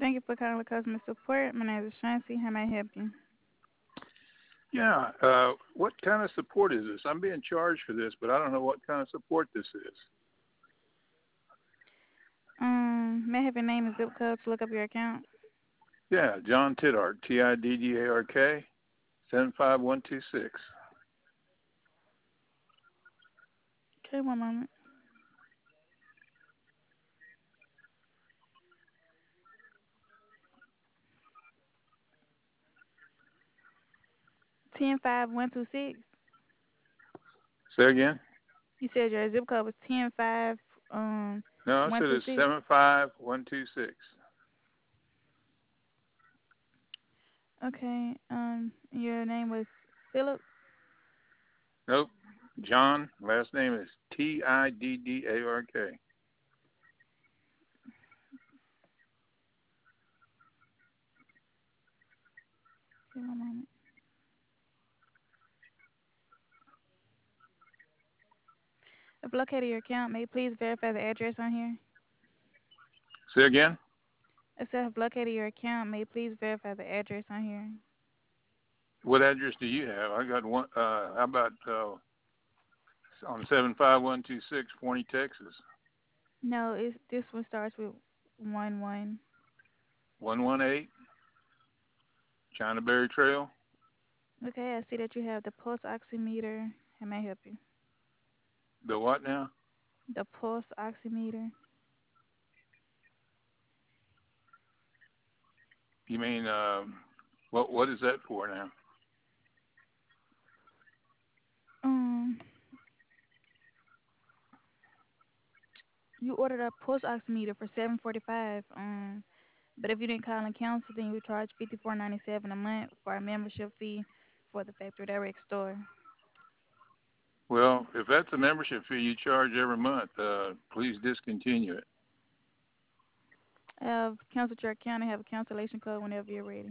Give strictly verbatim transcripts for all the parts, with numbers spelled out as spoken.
Thank you for calling customer support. My name is Shanti. How may I help you? Yeah. Uh, what kind of support is this? I'm being charged for this, but I don't know what kind of support this is. Um, may I have your name and zip code to look up your account? Yeah, John Tiddark, T I D D A R K, seven five one two six. Okay, one moment. Ten five one two six. Say again? You said your zip code was ten five um No, I one said two it's six. seven five one two six. Okay. Um, your name was Philip. Nope. John, last name is T I D D A R K. Okay, one moment. If located your account, may you please verify the address on here? Say again? If I have located your account, may you please verify the address on here? What address do you have? I got one. Uh, how about uh, on seven five one two six, Forney, Texas? No, it's this one starts with one one. one one eight, China Berry Trail. Okay, I see that you have the pulse oximeter. How may I help you? The what now? The pulse oximeter. You mean, um, what? What is that for now? Um, you ordered a pulse oximeter for seven forty five. Um, but if you didn't call and cancel, then you would charge fifty four ninety seven a month for a membership fee for the Factory Direct store. Well, if that's a membership fee you charge every month, uh, please discontinue it. I have canceled your account and have a cancellation code whenever you're ready.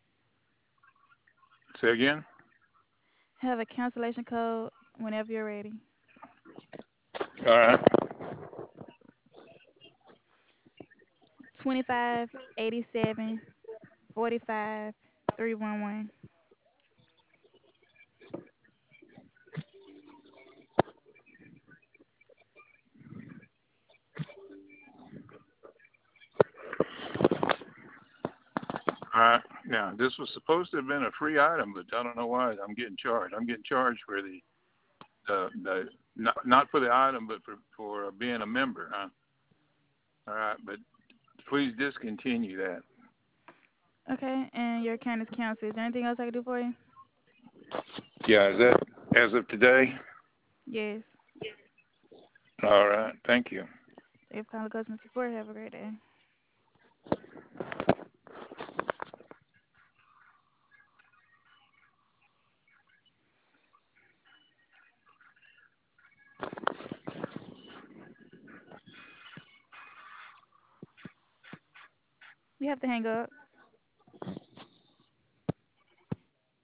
Say again? Have a cancellation code whenever you're ready. All right. Twenty five eighty seven forty five three one one. All right. Now, this was supposed to have been a free item, but I don't know why I'm getting charged. I'm getting charged for the, the, the not, not for the item, but for, for being a member, huh? All right. But please discontinue that. Okay, and your account is canceled. Is there anything else I can do for you? Yeah. Is that as of today? Yes. All right. Thank you. If calling customer support, have a great day. You have to hang up.